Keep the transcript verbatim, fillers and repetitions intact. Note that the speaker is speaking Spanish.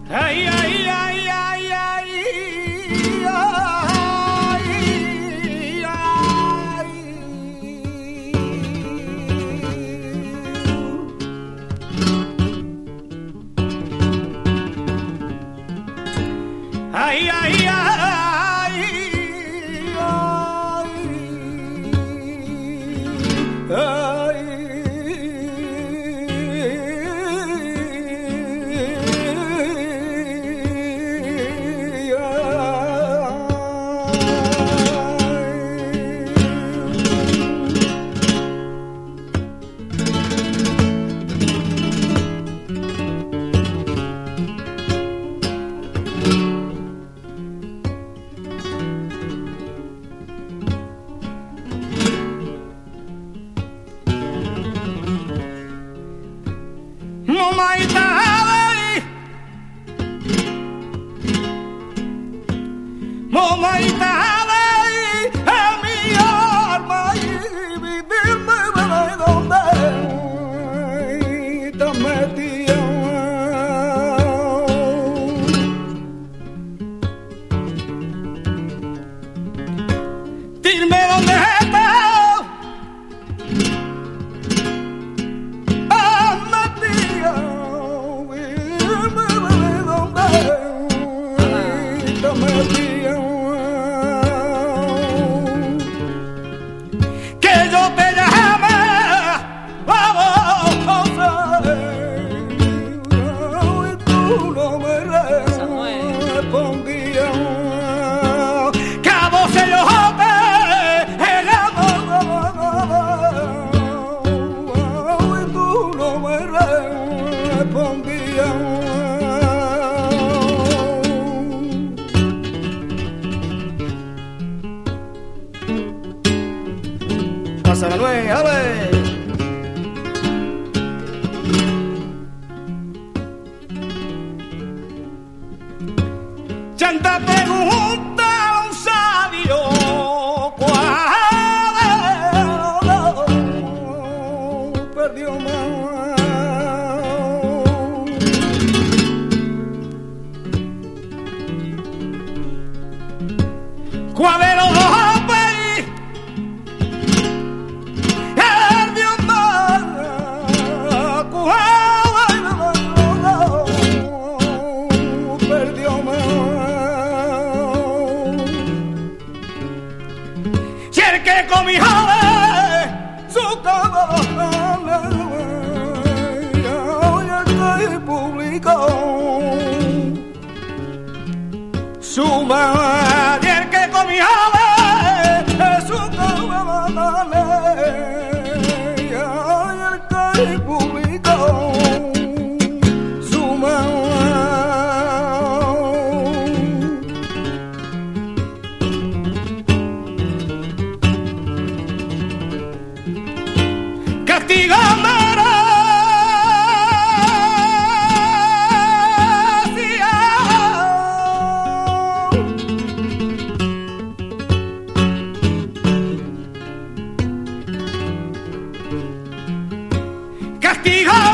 Ay, ay, ay, ay, ay, ay, ay, ay, ay, pasa la nueva, ale. Chanta pregunta a un sabio cuál perdió más. ¿Cuál de los dos? Con mi jale, su cabana, hoy estoy publicó su madre, el que con mi jale, su cabana, hoy estoy publicó su madre. Castigo